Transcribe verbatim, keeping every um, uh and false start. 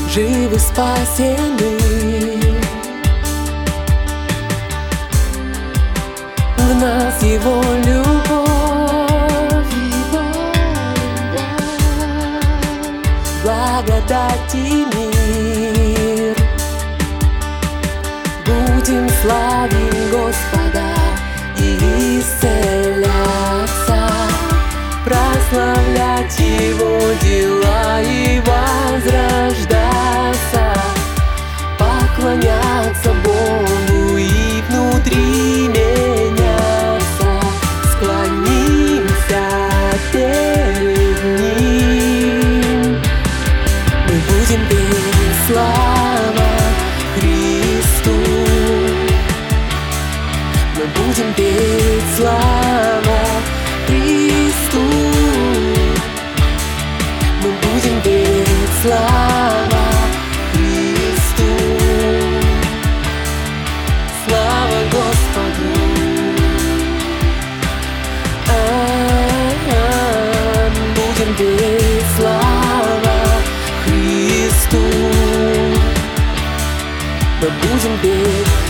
живы, спасены. В нас Его любовь, благодать и мир. Будем славить Господа и исцеляться, прославлять Его дела и возрождаться, поклоняться Богу и внутри меняться. Склонимся перед Ним, мы будем петь слава Христу, мы будем петь слава Христу, мы будем петь слава Христу, слава Господу. А-а-а, будем петь слава Христу, мы будем петь